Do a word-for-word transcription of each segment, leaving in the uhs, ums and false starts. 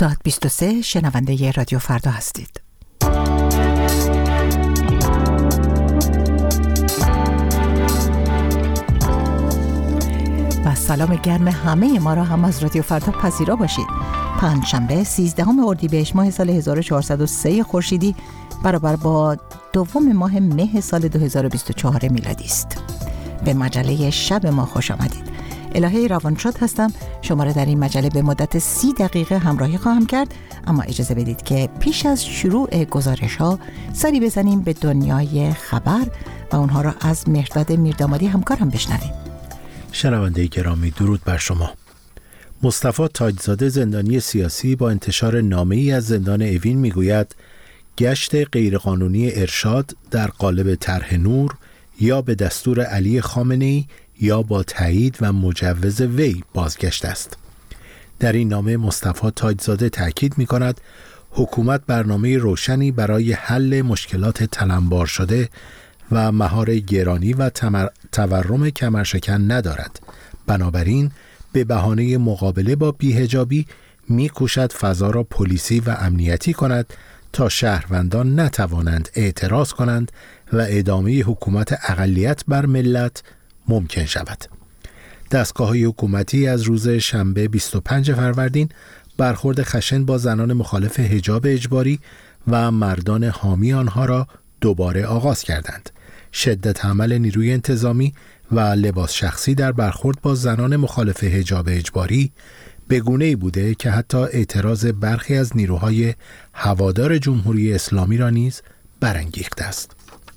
هفتاد بیست و سه شنونده رادیو فردا هستید. و سلام گرم همه ما را هم از رادیو فردا پذیرا باشید. پنجشنبه سیزدهم اردیبهشت ماه سال هزار و چهارصد و سه خورشیدی برابر با دوم ماه مه سال دو هزار و بیست و چهار میلادی است. به مجله شب ما خوش آمدید. الهه روانشاد هستم. شما را در این مجله به مدت سی دقیقه همراهی خواهم کرد، اما اجازه بدید که پیش از شروع گزارش ها سری بزنیم به دنیای خبر و اونها را از مهرداد میردامادی همکارم بشنویم. شنونده گرامی، درود بر شما. مصطفی تاجزاده، زندانی سیاسی، با انتشار نامه‌ای از زندان اوین میگوید گشت غیرقانونی ارشاد در قالب طرح نور یا به دستور علی خامنه‌ای یا با تایید و مجوز وی بازگشت است. در این نامه مصطفی تاجزاده تاکید می‌کند حکومت برنامه روشنی برای حل مشکلات تلمبار شده و مهار گرانی و تمر... تورم کمرشکن ندارد. بنابراین به بهانه مقابله با بی‌حجابی می‌کوشد فضا را پلیسی و امنیتی کند تا شهروندان نتوانند اعتراض کنند و ادامه حکومت اقلیت بر ملت ممکن شود. دستگاه‌های حکومتی از روز شنبه بیست و پنج فروردین برخورد خشن با زنان مخالف حجاب اجباری و مردان حامی آنها را دوباره آغاز کردند. شدت عمل نیروی انتظامی و لباس شخصی در برخورد با زنان مخالف حجاب اجباری به گونه‌ای بوده که حتی اعتراض برخی از نیروهای هوادار جمهوری اسلامی را نیز برانگیخته است.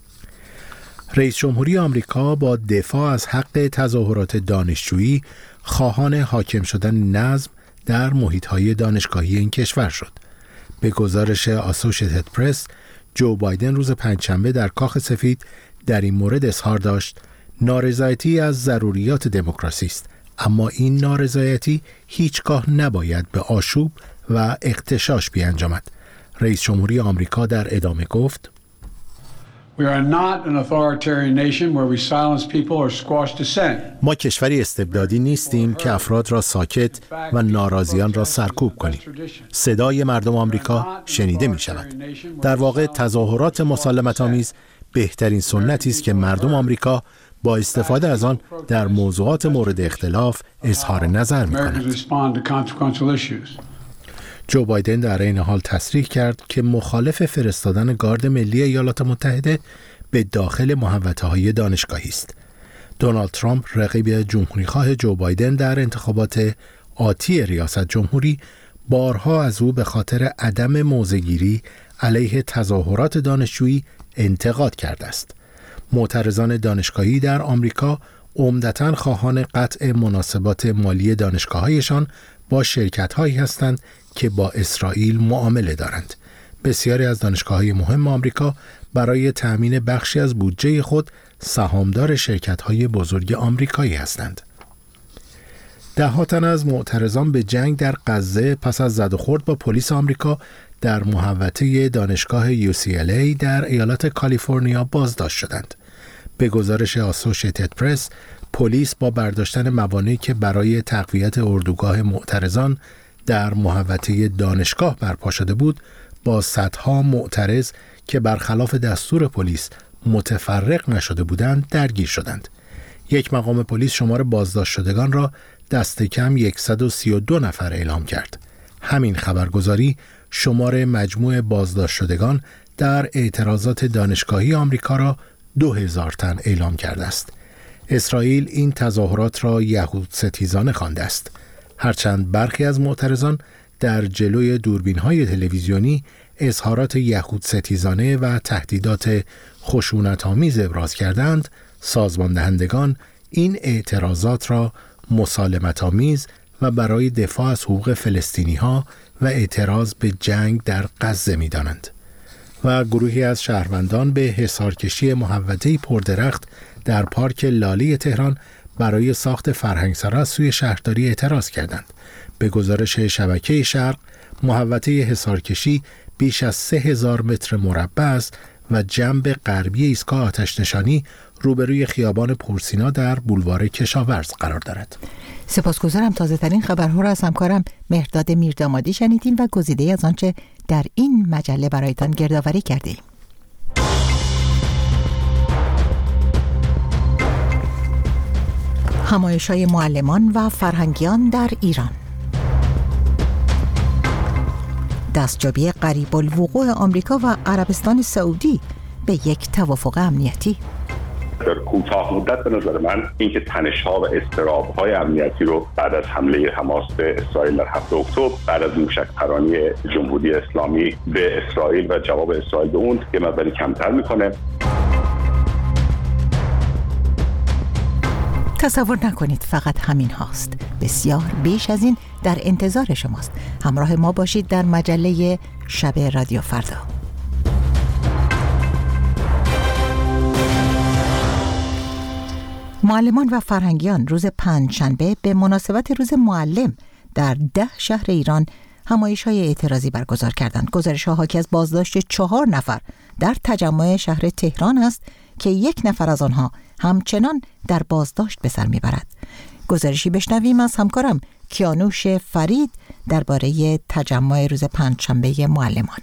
رئیس جمهوری آمریکا با دفاع از حق تظاهرات دانشجویی خواهان حاکم شدن نظم در محیط‌های دانشگاهی این کشور شد. به گزارش آسوشیتد پرس، جو بایدن روز پنجشنبه در کاخ سفید در این مورد اظهار داشت نارضایتی از ضروریات دموکراسی است، اما این نارضایتی هیچگاه نباید به آشوب و اغتشاش بیانجامد. رئیس جمهوری آمریکا در ادامه گفت We are not an authoritarian nation where we silence people or squash dissent. ما کشوری استبدادی نیستیم که افراد را ساکت و ناراضیان را سرکوب کنیم. صدای مردم آمریکا شنیده می شود. در واقع تظاهرات مسالمت‌آمیز بهترین سنتی است که مردم آمریکا با استفاده از آن در موضوعات مورد اختلاف اظهار نظر می کنند. جو بایدن در این حال تصریح کرد که مخالف فرستادن گارد ملی ایالات متحده به داخل محوطه‌های دانشگاهی است. دونالد ترامپ، رقیب جمهوریخواه جو بایدن در انتخابات آتی ریاست جمهوری، بارها از او به خاطر عدم موضع‌گیری علیه تظاهرات دانشجویی انتقاد کرده است. معترضان دانشگاهی در آمریکا عمدتاً خواهان قطع مناسبات مالی دانشگاه‌هایشان با شرکت‌هایی هستند که با اسرائیل معامله دارند. بسیاری از دانشگاه‌های مهم آمریکا برای تأمین بخشی از بودجه خود سهامدار شرکت‌های بزرگ آمریکایی هستند. ده‌ها تن از معترضان به جنگ در غزه پس از زد و خورد با پلیس آمریکا در محوطه دانشگاه یو سی ال ای در ایالت کالیفرنیا بازداشت شدند. به گزارش آسوشیتد پرس، پلیس با برداشتن موانعی که برای تقویت اردوگاه معترضان در محوطه دانشگاه برپا شده بود، با صدها معترض که برخلاف دستور پلیس متفرق نشده بودند درگیر شدند. یک مقام پلیس شمار بازداشت شدگان را دست کم صد و سی و دو نفر اعلام کرد. همین خبرگزاری شمار مجموع بازداشت شدگان در اعتراضات دانشگاهی آمریکا را دو هزار تن اعلام کرده است. اسرائیل این تظاهرات را یهود ستیزانه خوانده است. هرچند برخی از معترضان در جلوی دوربین‌های تلویزیونی اظهارات یهود ستیزانه و تهدیدات خشونت‌آمیز ابراز کردند، سازمان دهندگان این اعتراضات را مسالمت‌آمیز و برای دفاع از حقوق فلسطینی‌ها و اعتراض به جنگ در غزه می‌دانند. و گروهی از شهروندان به حصارکشی محوطه‌ای پردرخت در پارک لاله تهران برای ساخت فرهنگسرا از سوی شهرداری اعتراض کردند. به گزارش شبکه شرق، محوطه حصارکشی بیش از سه هزار متر مربع است و جنب غربی ایستگاه آتش‌نشانی روبروی خیابان پورسینا در بولوار کشاورز قرار دارد. سپاسگزارم. تازه ترین خبرها را از همکارم مهرداد میردامادی شنیدیم و گزیده از آنچه در این مجله برایتان گردآوری کردیم. همایش‌های معلمان و فرهنگیان در ایران. دستیابی قریب الوقوع آمریکا و عربستان سعودی به یک توافق امنیتی. در کوتاه مدت به نظر من اینکه تنش‌ها و اضطراب‌های امنیتی رو بعد از حمله حماس به اسرائیل در هفتم اکتبر، بعد از موشک‌پرانی جمهوری اسلامی به اسرائیل و جواب اسرائیل به اون یه مقداری کمتر می‌کنه. تصور نکنید فقط همین هاست. بسیار بیش از این در انتظار شماست. همراه ما باشید در مجله شب رادیو فردا. معلمان و فرهنگیان روز پنجشنبه به مناسبت روز معلم در ده شهر ایران همایش‌های اعتراضی برگزار کردند. گزارش‌ها حاکی از بازداشت چهار نفر در تجمع شهر تهران است که یک نفر از آنها همچنان در بازداشت به سر میبرد. گزارشی بشنویم از همکارم کیانوش فرید درباره تجمع روز پنجشنبه معلمان.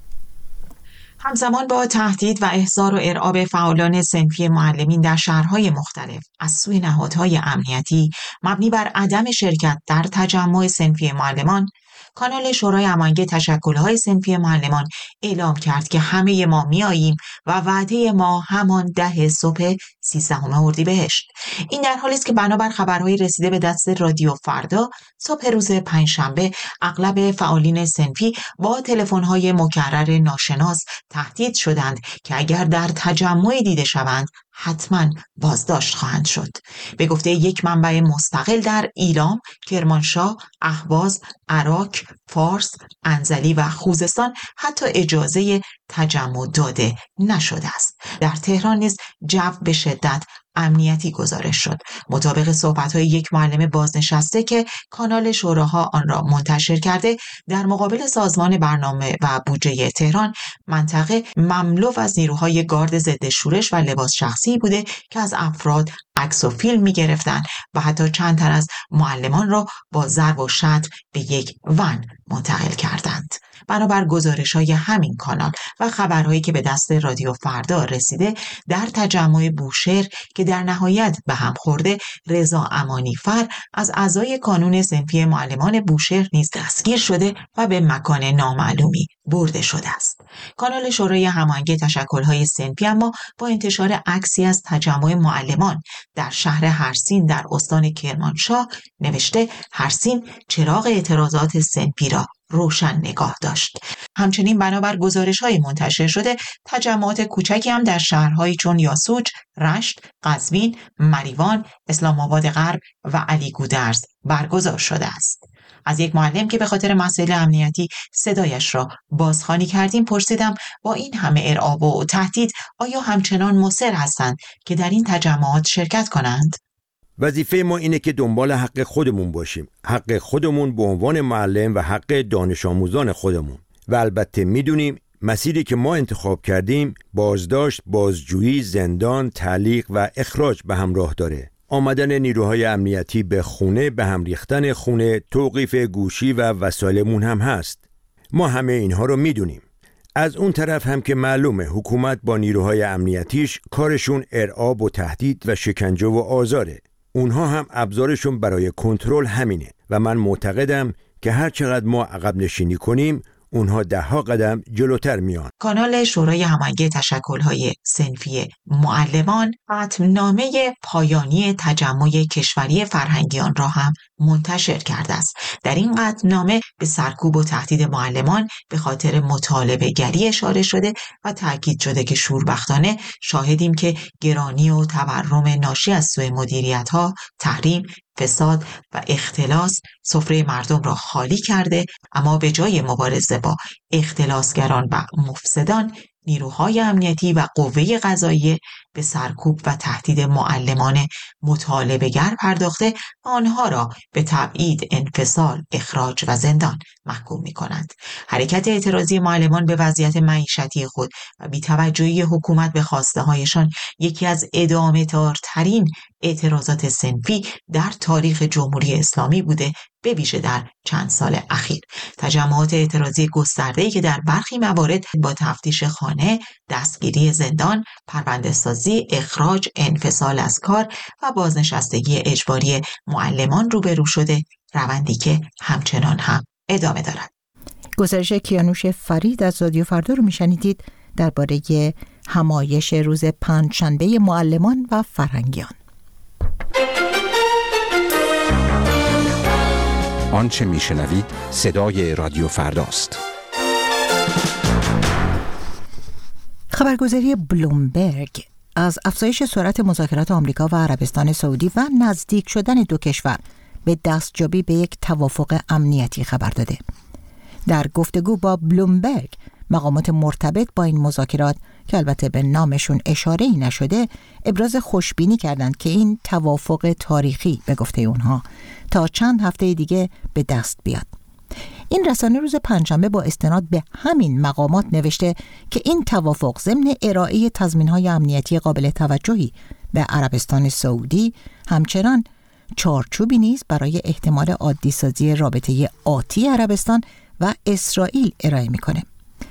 همزمان با تهدید و احضار و ارعاب فعالان صنفی معلمین در شهرهای مختلف از سوی نهادهای امنیتی مبنی بر عدم شرکت در تجمع صنفی معلمان، کانال شورای هماهنگی تشکل‌های صنفی معلمان اعلام کرد که همه ما میاییم و وعده ما همان ده صبح سیزدهم اردیبهشت. این در حالی است که بنابر خبرهای رسیده به دست رادیو فردا، صبح روز پنجشنبه اغلب فعالین صنفی با تلفن‌های مکرر ناشناس تهدید شدند که اگر در تجمع دیده شوند حتما بازداشت خواهند شد. به گفته یک منبع مستقل در ایلام، کرمانشاه، اهواز، عراق، فارس، انزلی و خوزستان حتی اجازه تجمع داده نشده است. در تهران نیز جو به شدت امنیتی گزارش شد. مطابق صحبت‌های یک معلم بازنشسته که کانال شوراها آن را منتشر کرده، در مقابل سازمان برنامه و بودجه تهران، منطقه مملو از نیروهای گارد ضد شورش و لباس شخصی بوده که از افراد عکس و فیلم می‌گرفتند و حتی چند تن از معلمان را با ضرب و شتم به یک ون منتقل کردند. بنابر گزارش‌های همین کانال و خبرهایی که به دست رادیو فردا رسیده، در تجمع بوشهر که در نهایت به هم خورده، رضا امانیفر از اعضای کانون صنفی معلمان بوشهر نیز دستگیر شده و به مکان نامعلومی برده شده است. کانال شورای هماهنگی تشکل‌های صنفی اما با انتشار عکسی از تجمع معلمان در شهر هرسین در استان کرمانشاه نوشته هرسین چراغ اعتراضات صنفی را روشن نگاه داشت. همچنین بنابر گزارش‌های منتشر شده، تجمعات کوچکی هم در شهرهایی چون یاسوج، رشت، قزوین، مریوان، اسلام آباد غرب و علی گودرز برگزار شده است. از یک معلم که به خاطر مسائل امنیتی صدایش را بازخوانی کردیم پرسیدم با این همه ارعاب و تهدید آیا همچنان مصر هستند که در این تجمعات شرکت کنند؟ وظیفه ما اینه که دنبال حق خودمون باشیم، حق خودمون به عنوان معلم و حق دانش آموزان خودمون. و البته میدونیم مسیری که ما انتخاب کردیم بازداشت، بازجویی، زندان، تعلیق و اخراج به همراه داره. آمدن نیروهای امنیتی به خونه، به هم ریختن خونه، توقیف گوشی و وسایلمون هم هست. ما همه اینها رو میدونیم. از اون طرف هم که معلومه حکومت با نیروهای امنیتیش کارشون ارعاب و تهدید و شکنجه و آزاره. اونها هم ابزارشون برای کنترل همینه و من معتقدم که هر چقدر ما عقب نشینی کنیم اونها ده ها قدم جلوتر میان. کانال شورای هماهنگی تشکل‌های صنفی معلمان قطعنامه پایانی تجمع کشوری فرهنگیان را هم منتشر کرده است. در این قطعنامه به سرکوب و تهدید معلمان به خاطر مطالبه گری اشاره شده و تاکید شده که شوربختانه شاهدیم که گرانی و تورم ناشی از سوی مدیریت‌ها، تحریم، فساد و اختلاس سفره مردم را خالی کرده، اما به جای مبارزه با اختلاسگران و مفسدان نیروهای امنیتی و قوه قضاییه به سرکوب و تهدید معلمان مطالبه‌گر پرداخته و آنها را به تبعید، انفصال، اخراج و زندان محکوم می‌کنند. حرکت اعتراضی معلمان به وضعیت معیشتی خود و بی‌توجهی حکومت به خواسته‌هایشان یکی از ادامه‌دارترین اعتراضات صنفی در تاریخ جمهوری اسلامی بوده، به ویژه در چند سال اخیر. تجمعات اعتراضی گسترده‌ای که در برخی موارد با تفتیش خانه، دستگیری زندان، پرونده‌سازی، اخراج، انفصال از کار و بازنشستگی اجباری معلمان روبرو شده، روندی که همچنان هم ادامه دارد. گزارش کیانوش فرید از رادیو فردا رو میشنیدید درباره همایش روز پنجشنبه معلمان و فرهنگیان. آنچه میشنوید صدای رادیو فرداست. خبرگزاری بلومبرگ از افزایش سرعت مذاکرات آمریکا و عربستان سعودی و نزدیک شدن دو کشور به دستیابی به یک توافق امنیتی خبر داده. در گفتگو با بلومبرگ، مقامات مرتبط با این مذاکرات که البته به نامشون اشاره‌ای نشده، ابراز خوشبینی کردند که این توافق تاریخی به گفته اونها تا چند هفته دیگه به دست بیاد. این رسانه روز پنجشنبه با استناد به همین مقامات نوشته که این توافق ضمن ارائه تضمین‌های امنیتی قابل توجهی به عربستان سعودی همچنان چارچوبی نیز برای احتمال عادی سازی رابطه آتی عربستان و اسرائیل ارائه میکنه.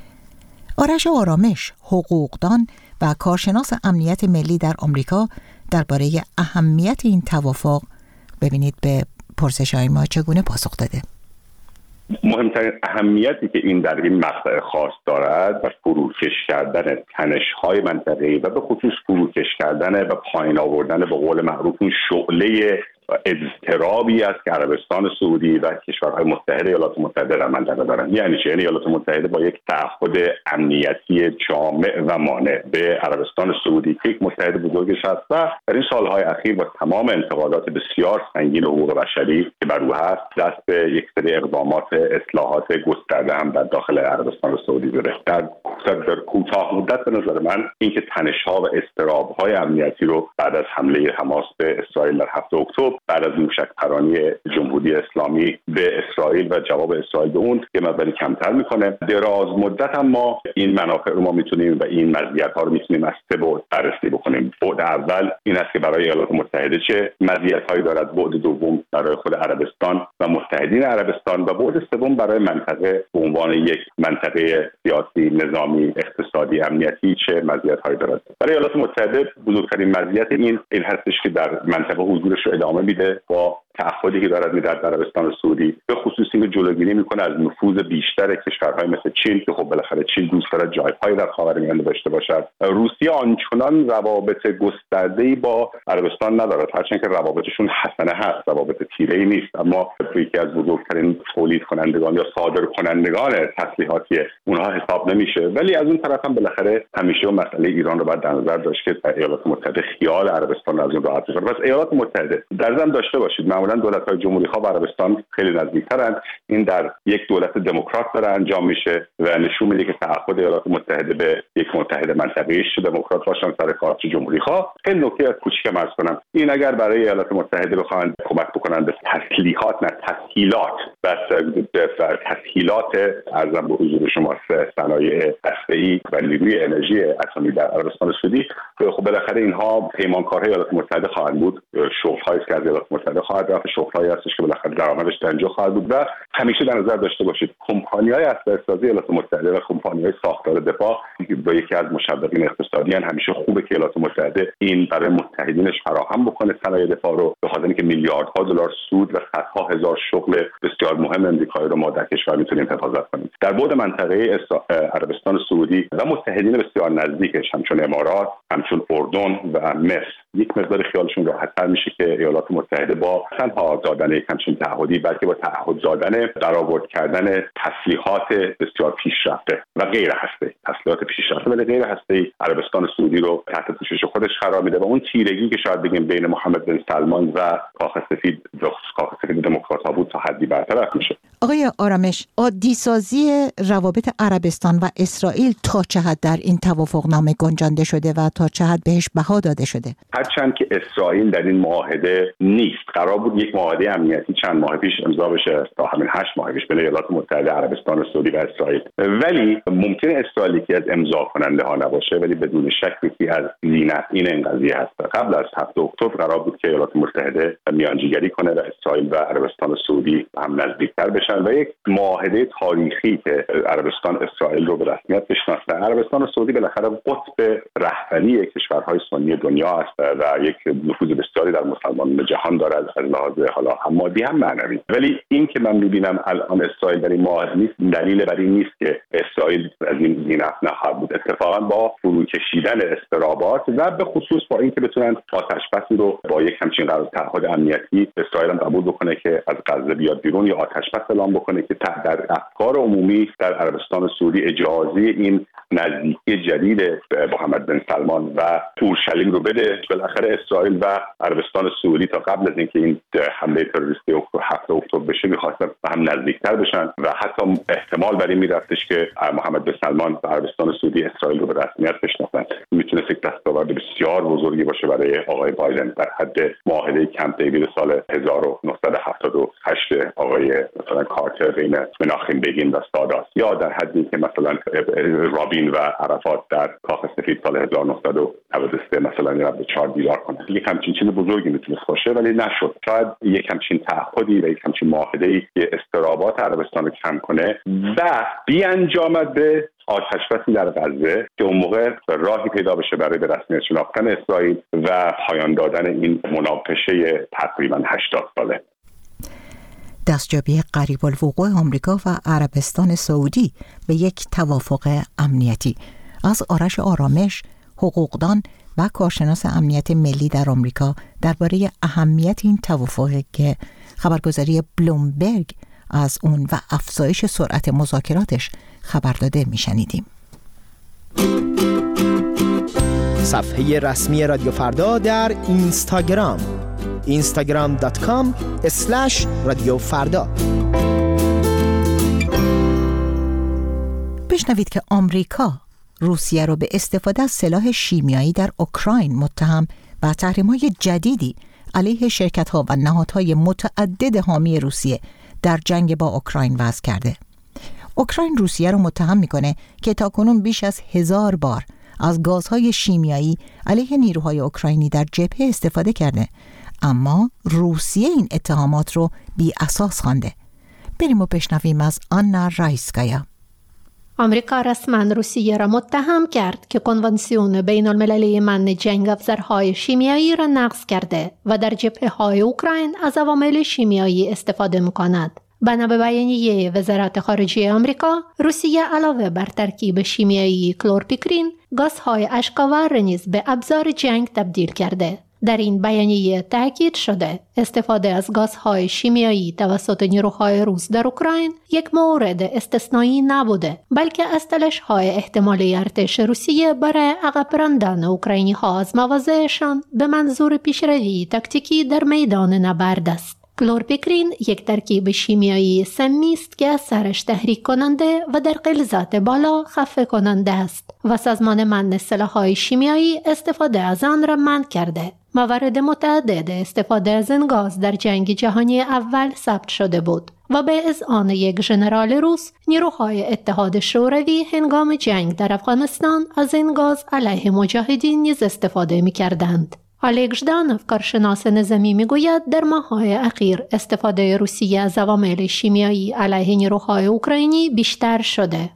آرش آرامش، حقوقدان و کارشناس امنیت ملی در آمریکا درباره اهمیت این توافق، ببینید به پرسش‌های ما چگونه پاسخ داده. مهمترین اهمیتی که این در این مقطع خاص دارد و فروکش کردن تنش‌های منطقه‌ای و به خصوص فروکش کردن و پایین آوردن به قول معروف اون شعله اضطرابی است که عربستان سعودی و کشورهای متحد ایالات متحده در منطقه دارند. یعنی چه؟ یعنی ایالات متحده با یک تعهد امنیتی جامع و مانع به عربستان سعودی که یک متحد بزرگش است و در این سالهای اخیر با تمام انتقادات بسیار سنگین حقوق بشری که بر او هست، دست به یک سری اقدامات اصلاحات گسترده هم در داخل عربستان سعودی داره. در در کوتاه مدت به نظر من اینکه تنش‌ها و اضطراب‌های امنیتی رو بعد از حمله حماس به اسرائیل در هفتم اکتبر، بعد از موشک پرانی جمهوری اسلامی به اسرائیل و جواب اسرائیل به اون یه مقداری کمتر میکنه. دراز مدت هم ما این منافع رو ما میتونیم و این مزیت‌ها رو میتونیم از سه بعد بررسی بکنیم. بعد اول این است که برای ایالات متحده چه مزیت‌هایی دارد، بعد دوم برای خود عربستان و متحدین عربستان و بعد سوم برای منطقه به عنوان یک منطقه سیاسی، نظامی، اقتصادی، امنیتی چه مزیت‌هایی دارد. برای ایالات متحده بزرگترین مزیت این این هستش که در منطقه حضورش رو ادامه میده با تعهدی که دارد میدهد در عربستان سعودی، به خصوص اینکه جلوگیری میکنه از نفوذ بیشتر کشورهای مثل چین که خب بالاخره چین دوست دارد جایگاهی در خاورمیانه داشته باشد. روسیه آنچنان روابط گسترده‌ای با عربستان ندارد، هرچند که روابطشون حسنه هست، روابط تیره‌ای نیست، اما یکی از بزرگترین تولید کنندگان یا صادر کنندگان تسلیحاتی اونها حساب نمیشه. ولی از اون طرف هم بالاخره همیشه مسئله ایران رو باید در نظر داشت که ایالات متحده خیال عربستان از اون راحت بشه. پس ایالات متحده در ضمن داشته باشید معمولا دولت‌های جمهوری‌خواه و عربستان خیلی نزدیک‌ترند. این در یک دولت دموکرات داره انجام میشه و نشون میده که تعهد ایالات متحده به یک متحد منطقه‌ای دموکرات باشن سر کار جمهوری‌خواه. خیلی نکته کوچیکم عرض کنم، این اگر برای ایالات متحده بخواهند کمک بکنند به تسلیحات نه تسهیلات بس تسهیلات ارزم به حضور شما صنایع هسته‌ای و نیروی انرژی اتمی در عربستان سعودی، خب بالاخره اینها پیمانکارهای ایالات متحده خواهند بود، شغل‌هایی که از ایالات متحده خواهد رفت، شغل‌هایی هستش که بالاخره درآمدش در اینجا خواهد بود و همیشه در نظر داشته باشید کمپانی‌های اسلحه‌سازی ایالات متحده و کمپانی‌های ساختار دفاع با یکی از مشوقین اقتصادی ان، همیشه خوبه که ایالات متحده این برای متحدینش فراهم بکنه صنایع دفاع رو، به خاطر اینکه میلیاردها دلار سود و صدها هزار شغل بسیار مهم امریکایی رو ما در کشور میتونیم حفاظت کنیم. در بعد منطقه عربستان سعودی و متحدین بسیار نزدیکش همچون امارات، همچون اردن و مصر یک مقدار خیالشون راحت‌تر میشه که ایالات متحده با تنها دادن یک همچین تعهدی بلکه با تعهد دادن برآورد کردن تسلیحات بسیار پیشرفته و غیر هسته‌ای، تسلیحات پیشرفته ولی غیر هسته‌ای، عربستان سعودی رو تحت پوشش خودش قرار میده و اون تیرگی که شاید بگیم بین محمد بن سلمان و کاخ سفید کاخ سفید دموکرات‌ها بود تا حدی برطرف میشه. آقای آرامش، عادی سازی روابط عربستان و اسرائیل تا چه حد در این توافقنامه گنجانده شده و تا چه حد بهش بها داده شده؟ هرچند که اسرائیل در این معاهده نیست، قرار بود یک معاهده امنیتی چند ماه پیش امضا بشه، تا همین هشت ماه پیش بین ایالات متحده عربستان سعودی و اسرائیل، ولی ممکن اسرائیل که از امضا کننده ها نباشه ولی بدون شک یکی از زینت این قضیه هست. قبل از هفتم اکتبر قرار بود که ایالات متحده میانجیگری کنه و اسرائیل و عربستان سعودی هم نزدیکتر بشن و یک معاهده تاریخی که عربستان اسرائیل رو به رسمیت بشناسه. عربستان سعودی بالاخره قطب رهبری کشورهای سنی دنیا است و یک نفوذ بسیاری در مسلمانان جهان داره از لحاظ حالا هم مادی هم معنوی. ولی این که من می‌بینم الان اسرائیل در این معاهده نیست، دلیل بر این نیست که اسرائیل از این زینت نخواهد بود. اتفاقا با فرو کشیدن اضطرابات و به خصوص با اینکه بتونن آتش‌بسی رو با یک همچین قرارداد تعهد امنیتی اسرائیل هم قبول بکنه که از غزه بیاد بیرون یا آتش‌بس اعلام بکنه که در افکار عمومی در عربستان سعودی اجازه این نزدیکی جدید محمد بن سلمان و اورشلیم رو بده. بالاخره اسرائیل و عربستان سعودی تا قبل از اینکه این حمله تروریستی هفتم اکتبر بشه می‌خواستن به هم نزدیکتر بشن و حتی احتمال بر این می‌رفتش که محمد بن سلمان و عربستان سعودی اسرائیل رو به رسمیت بشناسن. میتونه یک دستاورد بسیار بزرگی باشه برای آقای بایدن در حد معاهده کمپ دیوید سال هزار و نهصد و هفتاد و هشت آقای مثلا کارتر بین مناخیم بگین و سادات، یا در حدی که مثلا رابین و عرفات در کاخ سفید سال هزار و نهصد و نود و سه مثلا رد به چهار دیوار کنه. یک همچین چیز بزرگی میتونه باشه ولی نشد. شاید یک همچین تعهدی و یک همچین معاهده‌ای که استرابات عربستان رو کم کنه و بیانجامد به آتش‌بسی در غزه که اون موقع راهی پیدا بشه برای به رسمیت شناختن اسرائیل و پایان دادن این مناقشه تقریبا هشتاد ساله. دستیابی قریب الوقوع آمریکا و عربستان سعودی به یک توافق امنیتی. از آرش آرامش، حقوقدان و کارشناس امنیت ملی در آمریکا درباره اهمیت این توافق که خبرگزاری بلومبرگ از اون و افزایش سرعت مذاکراتش خبر داده میشنیدیم. صفحه رسمی رادیو فردا در اینستاگرام اینستاگرام دات کام اسلش رادیو فردا. بشنوید که آمریکا روسیه رو به استفاده از سلاح شیمیایی در اوکراین متهم و تحریم‌های جدیدی علیه شرکت‌ها و نهادهای متعدد حامی روسیه در جنگ با اوکراین وضع کرده. اوکراین روسیه رو متهم میکنه که تاکنون بیش از هزار بار از گازهای شیمیایی علیه نیروهای اوکراینی در جبهه استفاده کرده، اما روسیه این اتهامات رو بی اساس خوانده. بریم و بشنویم از آنا رایسکایا. آمریکا رسما روسیه را متهم کرد که کنوانسیون بین المللی منع جنگ افزارهای شیمیایی را نقض کرده و در جبهه‌های اوکراین از عوامل شیمیایی استفاده می‌کند. بنا به بیانیه وزارت خارجه آمریکا، روسیه علاوه بر ترکیب شیمیایی کلورپیکرین، گازهای اشکاور نیز به ابزار جنگ تبدیل کرده. در این بیانیه تاکید شده استفاده از گازهای شیمیایی توسط نیروهای روس در اوکراین یک مورد استثنایی نبوده، بلکه از تلاش‌های احتمالی ارتش روسیه برای عقب راندن اوکراینی‌ها از مواضعشان به منظور پیشروی تاکتیکی در میدان نبرد است. کلورپیکرین یک ترکیب شیمیایی سمی است که اثرش تحریک کننده و در غلظت بالا خفه کننده است و سازمان منع سلاح‌های شیمیایی استفاده از آن را منع کرده. موارد متعدد استفاده از این گاز در جنگ جهانی اول ثبت شده بود و به اذعان یک ژنرال روس، نیروهای اتحاد شوروی هنگام جنگ در افغانستان از این گاز علیه مجاهدین نیز استفاده می‌کردند. الکس ژدانوف، کارشناس نظامی، میگوید در ماه‌های اخیر استفاده روسیه از عوامل شیمیایی علیه نیروهای اوکراینی بیشتر شده.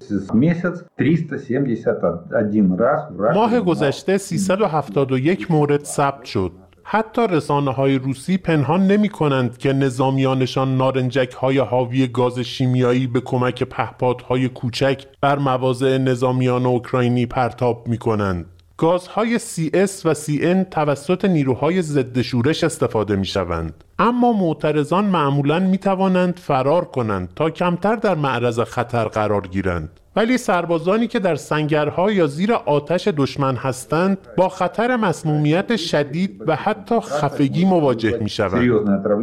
ماه گذشته سیصد و هفتاد و یک مورد ثبت شد. حتی رسانه‌های روسی پنهان نمی‌کنند که نظامیانشان نارنجک‌های حاوی گاز شیمیایی به کمک پهپادهای کوچک بر مواضع نظامیان اوکراینی پرتاب می‌کنند. گازهای سی اس و سی ان توسط نیروهای ضد شورش استفاده می‌شوند. اما معترضان معمولاً می‌توانند فرار کنند تا کمتر در معرض خطر قرار گیرند. ولی سربازانی که در سنگرها یا زیر آتش دشمن هستند با خطر مسمومیت شدید و حتی خفگی مواجه می‌شوند.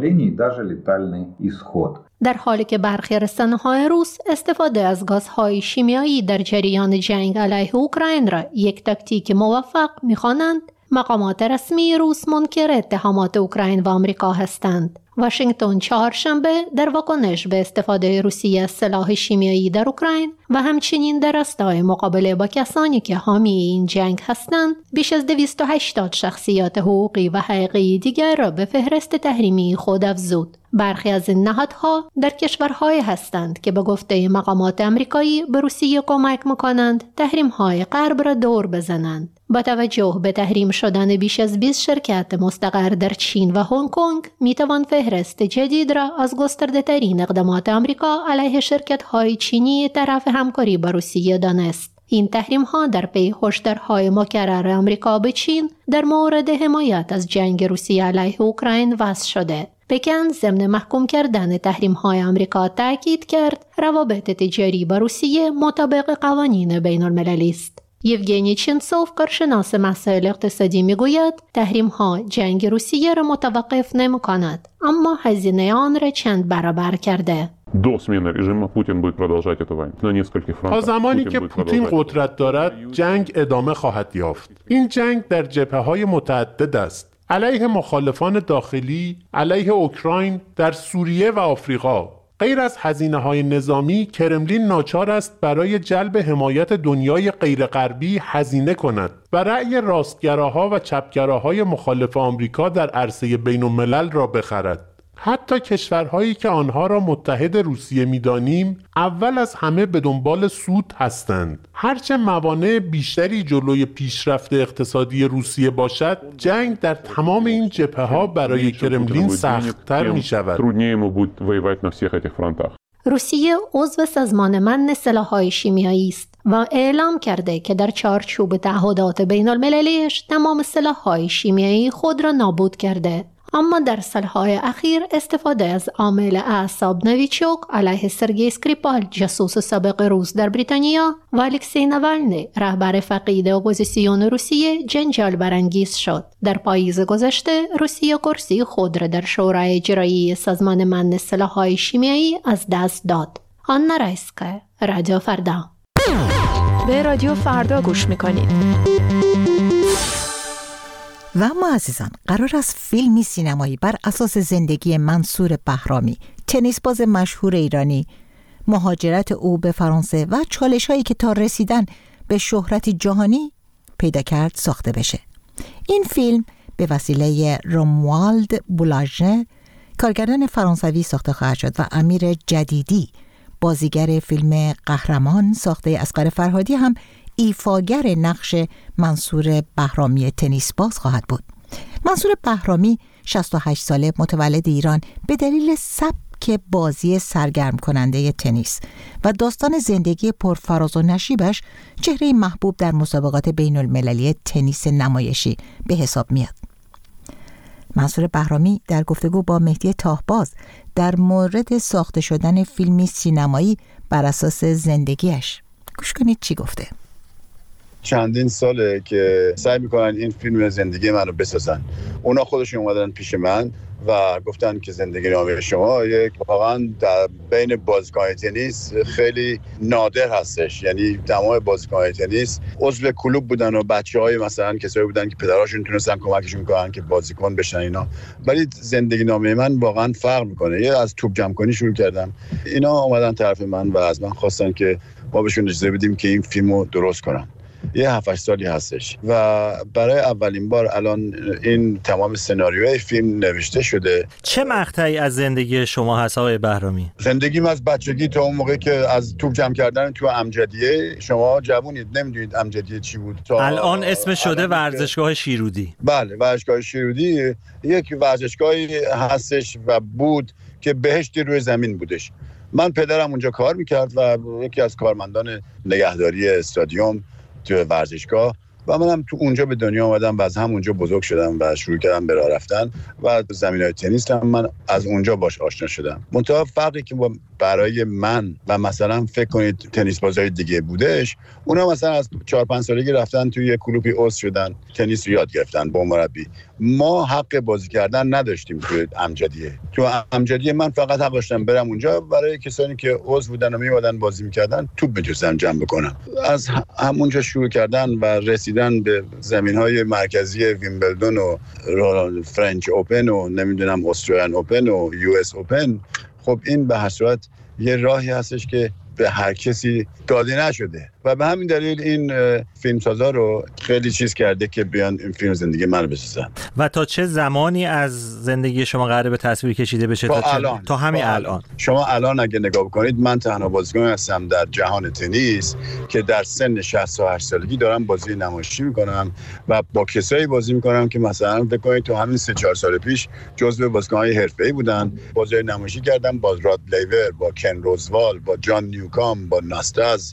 در حالی که برخی رسانه‌های روس استفاده از گازهای شیمیایی در جریان جنگ علیه اوکراین را یک تاکتیک موفق می‌خوانند، مقامات رسمی روس منکر اتهامات اوکراین و آمریکا هستند. واشنگتن چهارشنبه در واکنش به استفاده روسیه از سلاح شیمیایی در اوکراین و همچنین در راستای مقابله با کسانی که حامی این جنگ هستند، بیش از دویست و هشتاد شخصیت حقوقی و حقیقی دیگر را به فهرست تحریمی خود افزود. برخی از این نهادها در کشورهایی هستند که به گفته مقامات آمریکایی به روسیه کمک می‌کنند تحریم‌های غرب را دور بزنند. با توجه به تحریم شدن بیش از بیست شرکت مستقر در چین و هنگ کنگ، میتوان فهرست جدید را از گسترده ترین اقدامات آمریکا علیه شرکت‌های چینی طرف همکاری با روسیه دانست. این تحریم‌ها در پی هشدارهای مکرر آمریکا به چین در مورد حمایت از جنگ روسیه علیه اوکراین وضع شده. پکن ضمن محکوم کردن تحریم‌های آمریکا تاکید کرد روابط تجاری با روسیه مطابق قوانین بین‌المللی است. یوگنی چینسوف، کارشناس مسائل اقتصادی، میگوید تحریم‌ها جنگ روسیه را متوقف نمی‌کند، اما هزینه آن را چند برابر کرده. تا زمانی که پوتین قدرت دارد، جنگ ادامه خواهد یافت. این جنگ در جبهه‌های متعدد است. علیه مخالفان داخلی، علیه اوکراین، در سوریه و آفریقا. غیر از هزینه‌های نظامی، کرملین ناچار است برای جلب حمایت دنیای غیرغربی هزینه کند و رأی راستگراها و چپگراهای مخالف آمریکا در عرصه بین‌الملل را بخرد. حتی کشورهایی که آنها را متحد روسیه می‌دانیم، اول از همه به دنبال سود هستند. هرچه موانع بیشتری جلوی پیشرفت اقتصادی روسیه باشد، جنگ در تمام این جبهه‌ها برای کرملین سخت‌تر می‌شود. روسیه عضو سازمان من سلاح‌های شیمیایی است و اعلام کرده که در چارچوب تعهدات بین‌المللی‌اش تمام سلاح‌های شیمیایی خود را نابود کرده. اما در سالهای اخیر استفاده از عامل اعصاب نویچوک علیه سرگئی اسکریپال، جاسوس سابق روس در بریتانیا، و الکسی ناوالنی، رهبر فقید اپوزیسیون روسیه، جنجال برانگیز شد. در پاییز گذشته روسیه کرسی خود را در شورای اجرایی سازمان من سلاح‌های شیمیایی از دست داد. آنا رایسکا، رادیو فردا. به رادیو فردا گوش میکنید. و اما عزیزان، قرار است فیلمی سینمایی بر اساس زندگی منصور بهرامی، تنیس باز مشهور ایرانی، مهاجرت او به فرانسه و چالش‌هایی که تا رسیدن به شهرت جهانی پیدا کرد ساخته بشه. این فیلم به وسیله روموالد بولاژه، کارگردان فرانسوی، ساخته خواهد شد و امیر جدیدی، بازیگر فیلم قهرمان ساخته اصغر فرهادی، هم ایفاگر نقش منصور بهرامی تنیس باز خواهد بود. منصور بهرامی شصت و هشت ساله، متولد ایران، به دلیل سبک بازی سرگرم کننده تنیس و داستان زندگی پرفراز و نشیبش چهره محبوب در مسابقات بین المللی تنیس نمایشی به حساب میاد. منصور بهرامی در گفتگو با مهدی تاهباز در مورد ساخته شدن فیلمی سینمایی بر اساس زندگیش، گوش کنید چی گفته. چندین ساله که سعی میکنن این فیلم زندگی منو بسازن. اونا خودشون اومدن پیش من و گفتن که زندگی نامه شما یک واقعا در بین بازیکن تنیس خیلی نادر هستش. یعنی تمام بازیکن تنیس عضو کلوب بودن و بچهای مثلا کسایی بودن که پدراشون تونستن کمکشون کنن که بازیکن بشن اینا. ولی زندگی نامه من واقعا فرق میکنه. یه از توپ جمع کنی شروع کردم. اینا اومدن طرف من و از من خواستن که ما بهشون اجازه بدیم که این فیلمو درست کنن. یه هفت هشت سالی هستش و برای اولین بار الان این تمام سناریوی فیلم نوشته شده. چه مقطعی از زندگی شما هست آقای بهرامی؟ زندگیم از بچگی تا اون موقعی که از توپ جمع کردن تو امجدیه، شما جوونید نمیدونید امجدیه چی بود، تا الان اسم شده ورزشگاه شیرودی. بله، ورزشگاه شیرودی یک ورزشگاهی هستش و بود که بهشتی روی زمین بودش. من پدرم اونجا کار میکرد و یکی از کارمندان نگهداری استادیوم تو ورزشگاه و منم تو اونجا به دنیا آمدم و از همونجا بزرگ شدم و شروع کردم به راه رفتن و زمینهای تنیس هم من از اونجا باش آشنا شدم. منتها فرقی که برای من و مثلا فکر کنید تنیس بازای دیگه بودش، اونا مثلا از چهار پنج سالگی رفتن توی یه کلوبی عضو شدن، تنیس رو یاد گرفتن با مربی. ما حق بازی کردن نداشتیم توی امجدیه. تو امجدیه من فقط حق داشتم برم اونجا برای کسانی که عضو بودن و میومدن بازی میکردن توپ می‌جستم جمع بکنم. از همونجا شروع کردن و رسیدن به زمین‌های مرکزی ویمبلدون و فرنچ اوپن و نمیدونم استرالیان اوپن و یو اس اوپن. خب این به هر صورت یه راهی هستش که به هر کسی داده نشده و به همین دلیل این فیلمسازا رو خیلی چیز کرده که بیان این فیلم زندگی من رو بسازن. و تا چه زمانی از زندگی شما قراره به تصویر کشیده بشه؟ تا, تا الان. تا همین الان. الان شما الان اگه نگاه بکنید من تنها بازیکن هستم در جهان تنیس که در سن شصت و هشت سالگی دارم بازی نمایشی میکنم و با کسایی بازی میکنم که مثلا فکر کنید تو همین سه چهار سال پیش جزو بازیکن‌های حرفه‌ای بودن. بازی نمایشی کردم با راد لیور، با کن روزوال، با جان نیوکام، با ناستاز،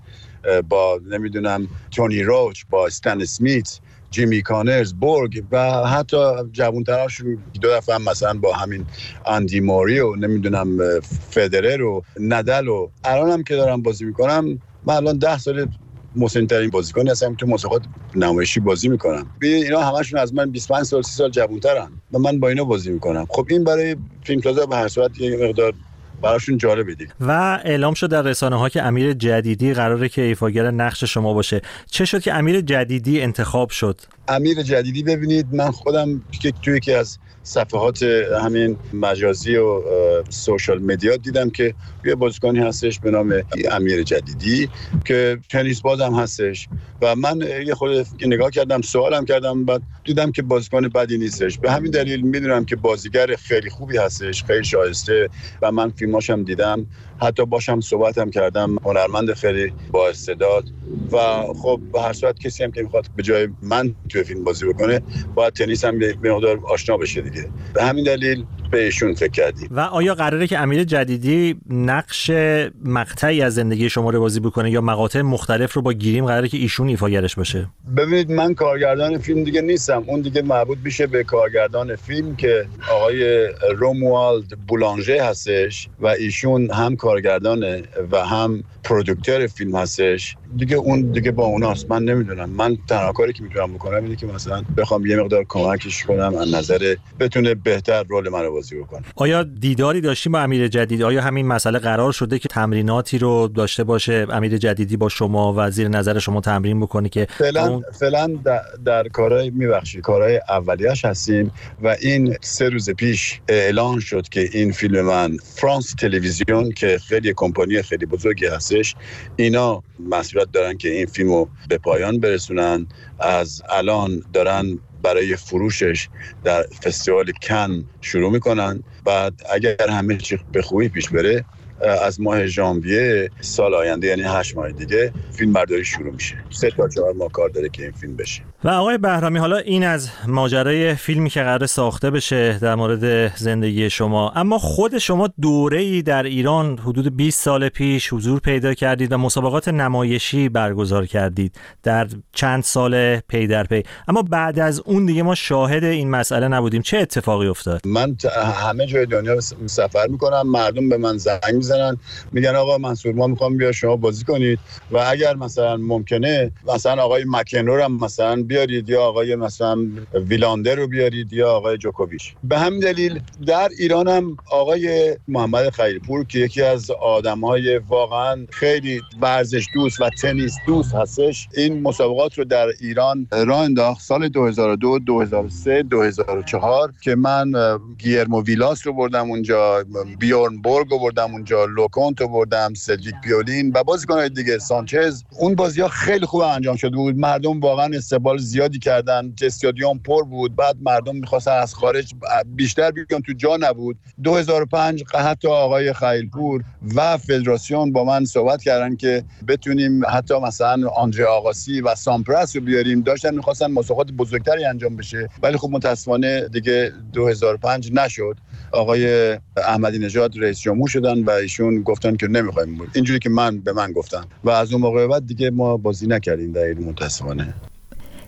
با نمیدونم تونی روچ، با استن اسمیت، جیمی کانرز، بورگ و حتی جوان‌تراشون دو دفعه هم مثلا با همین اندی موری و نمیدونم فدرر و ندل و الان هم که دارم بازی میکنم. من الان ده سال مسن‌ترین بازیکن هستم تو مسابقات نمایشی بازی میکنم. ببین اینا همشون از من بیست و پنج سال سی سال جوان‌ترن و من با اینا بازی میکنم. خب این برای فیلمسازا به هر صورت یه مقدار براشون جالبه دیگه. و اعلام شد در رسانه ها که امیر جدیدی قراره که ایفاگر نقش شما باشه. چه شد که امیر جدیدی انتخاب شد؟ امیر جدیدی ببینید من خودم که توی یکی از صفحات همین مجازی و سوشال مدیا دیدم که یه بازیکنی هستش به نام امیر جدیدی که تنیس باز هم هستش و من یه خورده نگاه کردم، سوالم کردم، بعد دیدم که بازیکن بدی نیستش. به همین دلیل میدونم که بازیگر خیلی خوبی هستش، خیلی شایسته و من فیلماش هم دیدم، حتی باشم صحبتم کردم، هنرمند خیلی با استعداد و خب به هر صورت کسی هم که میخواد به جای من توی فیلم بازی بکنه باید تنیس هم به مقدار آشنا بشه دیگه. به همین دلیل به ایشون فکر کردیم. و آیا قراره که امیر جدیدی نقش مقطعی از زندگی شما رو بازی بکنه یا مقاطع مختلف رو با گیریم قراره که ایشون ایفاگرش باشه؟ ببینید من کارگردان فیلم دیگه نیستم، اون دیگه مربوط میشه به کارگردان فیلم که آقای روموالد بولانژه هستش و ایشون هم کارگردانه و هم پرودوکتور فیلم هستش دیگه. اون دیگه با اوناست، من نمیدونم. من تنها کاری که میتونم بکنم اینه که مثلا بخوام یه مقدار کمکش کنم از نظر بتونه بهتر رول منو بازی بکنه. آیا دیداری داشتیم با امیر جدیدی؟ آیا همین مسئله قرار شده که تمریناتی رو داشته باشه امیر جدیدی با شما و زیر نظر شما تمرین بکنه که فعلا اون... فعلا در, در کارهای میبخشید کارهای اولیه‌اش هستیم و این سه روز پیش اعلان شد که این فیلم من فرانس تلویزیون که خیلی کمپانی خیلی بزرگی هستش اینا مسئولیت دارن که این فیلمو به پایان برسونن. از الان دارن برای فروشش در فستیوال کن شروع میکنن. بعد اگر همه چی به خوبی پیش بره از ماه ژانویه سال آینده یعنی هشت ماه دیگه فیلم برداری شروع میشه. سه تا چهار ماه کار داره که این فیلم بشه. و آقای بهرامی حالا این از ماجرای فیلمی که قرار ساخته بشه در مورد زندگی شما، اما خود شما دوره‌ای در ایران حدود بیست سال پیش حضور پیدا کردید و مسابقات نمایشی برگزار کردید در چند سال پی در پی، اما بعد از اون دیگه ما شاهد این مسئله نبودیم. چه اتفاقی افتاد؟ من همه جای دنیا سفر میکنم، مردم به من زنگ میزنن میگن آقا منصور ما میخوام بیا شما بازی کنید و اگر مثلا ممکنه مثلا آقای مکنرو هم مثلا بیارید یا آقای مثلا ویلاندر رو بیارید یا آقای جوکوویچ. به همین دلیل در ایران هم آقای محمد خیرپور که یکی از آدم‌های واقعا خیلی ورزش دوست و تنیس دوست هستش این مسابقات رو در ایران راه انداخت سال دو هزار و دو، دو هزار و سه، دو هزار و چهار که من گیرمو ویلاس رو بردم اونجا، بیورن بورگ رو بردم اونجا، لوکونت رو بردم، سلویک پیولین و بازیکن‌های دیگه، سانچز. اون بازی‌ها خیلی خوب انجام شده بود، مردم واقعا استقبال زیادی کردن، استادیوم پر بود، بعد مردم می‌خواستن از خارج بیشتر بیان تو جا نبود. دو هزار و پنج حتی آقای خیلپور و فدراسیون با من صحبت کردن که بتونیم حتی مثلا آندره آقاسی و سامپرس رو بیاریم، داشتن می‌خواستن مسابقات بزرگتری انجام بشه ولی خب متأسفانه دیگه دو هزار و پنج نشد. آقای احمدی نژاد رئیس جمهور شدن و ایشون گفتن که نمی‌خوایم بود، اینجوری که من به من گفتن و از اون موقع بعد دیگه ما بازی نکردیم در این متأسفانه.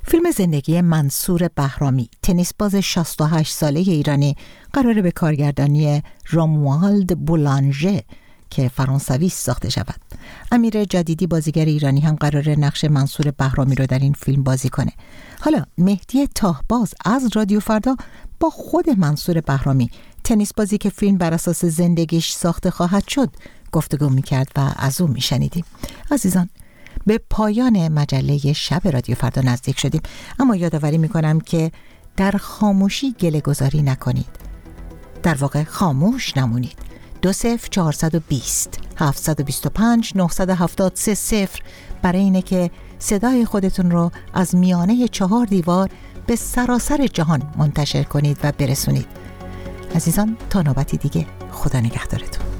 فیلم زندگی منصور بهرامی، تنیس باز شصت و هشت ساله ایرانی، قراره به کارگردانی راموالد بولانژه که فرانسوی ساخته شود. امیر جدیدی بازیگر ایرانی هم قراره نقش منصور بهرامی رو در این فیلم بازی کنه. حالا مهدی تاهباز از رادیو فردا با خود منصور بهرامی، تنیس بازی که فیلم بر اساس زندگیش ساخته خواهد شد، گفتگو میکرد و از او میشنیدیم. عزیزان، به پایان مجله شب رادیو فردا نزدیک شدیم، اما یادآوری میکنم که در خاموشی گله گذاری نکنید، در واقع خاموش نمونید. دو صفر چهارصد و بیست هفتصد و بیست و پنج نهصد و هفتاد سه صفر برای اینه که صدای خودتون رو از میانه چهار دیوار به سراسر جهان منتشر کنید و برسونید. عزیزان، تا نوبتی دیگه، خدا نگهدارتون.